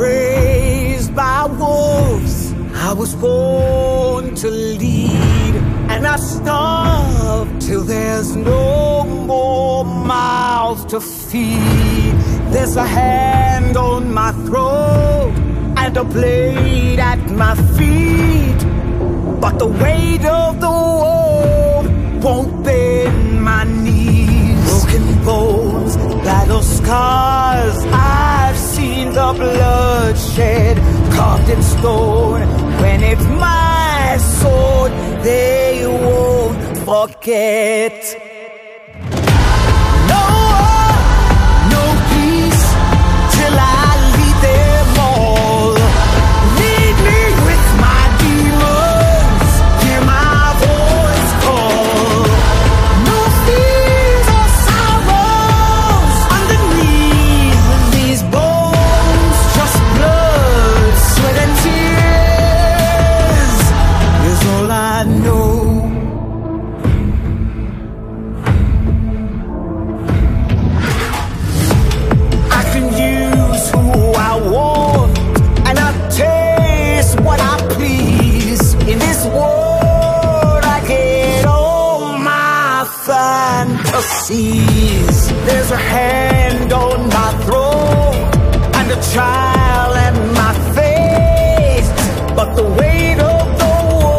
raised by wolves, I was born to lead, and I starve till there's no more mouths to feed. There's a hand on my throat and a blade at my feet, but the weight of the world won't bend my knees. Broken bones, battle scars, I've seen the bloodshed carved in stone. When it's my sword, they won't forget. No war, no peace, till I lead them all. Lead me with my demons, hear my voice call. No fears or sorrows underneath these bones, just blood, sweat and tears is all I know. I can use who I want, and I taste what I please. In this world I get all my fantasies. There's a hand on my throat and a child at my face, but the weight of the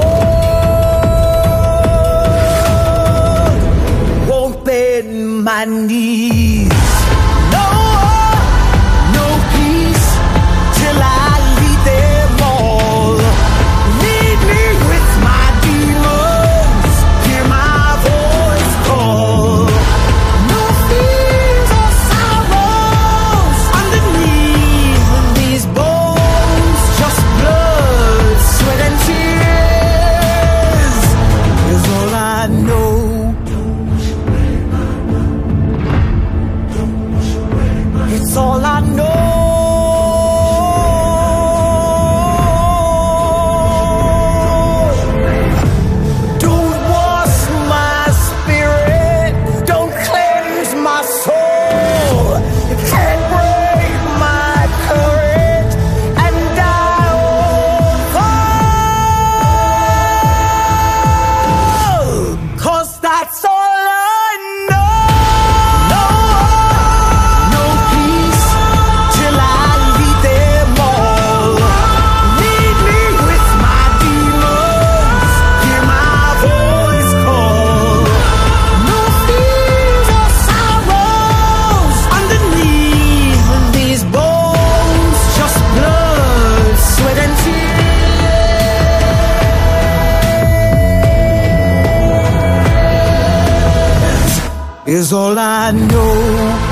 world won't bend my knees. No war, no peace, till I lead them all. Lead me with my demons, hear my voice call. No fears or sorrows underneath these bones, just blood, sweat and tears is all I know. It's all I know. Don't wash my spirit, don't cleanse my soul. You can't break my courage, and I won't fall, 'cause that's all I know. No war, no peace, till I lead them all. Lead me with my demons, hear my voice call. No fears or sorrows underneath these bones, just blood, sweat and tears is all I know.